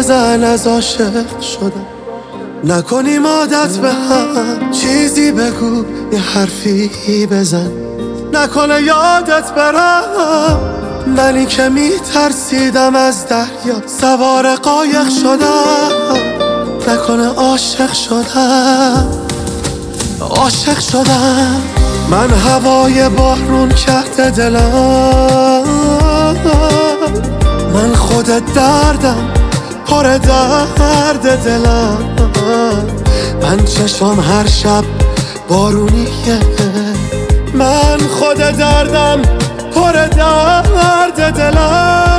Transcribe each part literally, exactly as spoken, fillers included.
بزن از عاشق شدم، نکنیم عادت به هم. چیزی بگو، یه حرفی بزن، نکنه یادت برم. منی که میترسیدم از دریا سوار قایق شدم، نکنه عاشق شدم. عاشق شدم من، هوای بارون کرده دلم. من خود دردم، پر درد دلم. من چشم هر شب بارونیه. من خود دردم، پر درد دلم.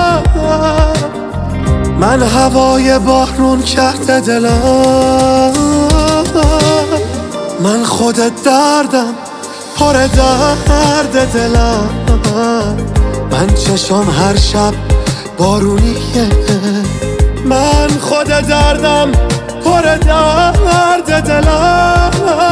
من هوای بارون کرده دلم. من خود دردم، پر درد دلم. من چشم هر شب بارونیه. من خود دردم، پر درد دلم.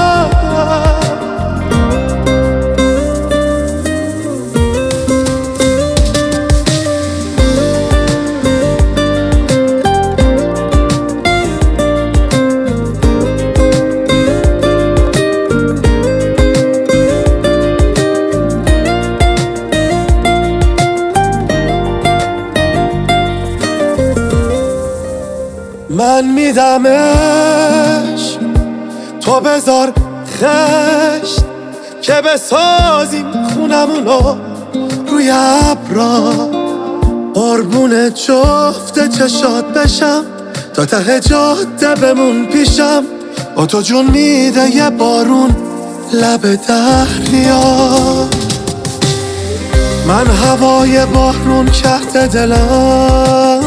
من میدمش، تو بذار خشت که بسازیم خونمونو روی ابرا. قربون جفت چشات بشم، تا ته جاده بمون پیشم. با تو جون میده یه بارون لب دریا. من هوای بارون کرده دلم.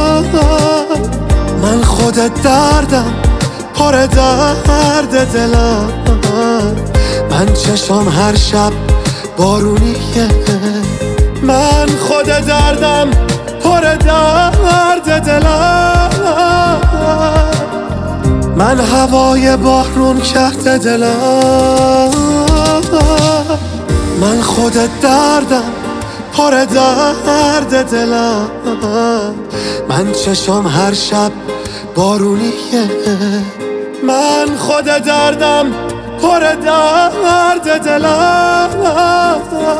من خود دردم، پر درد دلم. من چشم هر شب بارونیه. من خود دردم، پر درد دلم. من هوای بارون کرده دلم. من خود دردم، پر درد دلم. من چشم هر شب بارونیه. من خود دردم، پر درد دلم.